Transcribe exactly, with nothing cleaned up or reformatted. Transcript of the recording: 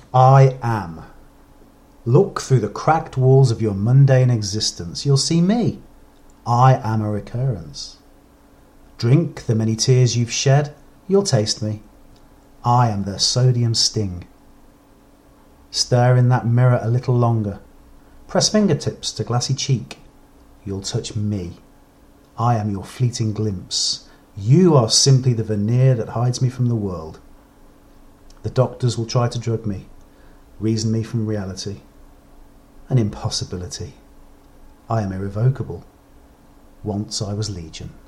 I am. Look through the cracked walls of your mundane existence. You'll see me. I am a recurrence. Drink the many tears you've shed. You'll taste me. I am the sodium sting. Stare in that mirror a little longer. Press fingertips to glassy cheek. You'll touch me. I am your fleeting glimpse. You are simply the veneer that hides me from the world. The doctors will try to drug me, reason me from reality. An impossibility. I am irrevocable. Once I was Legion.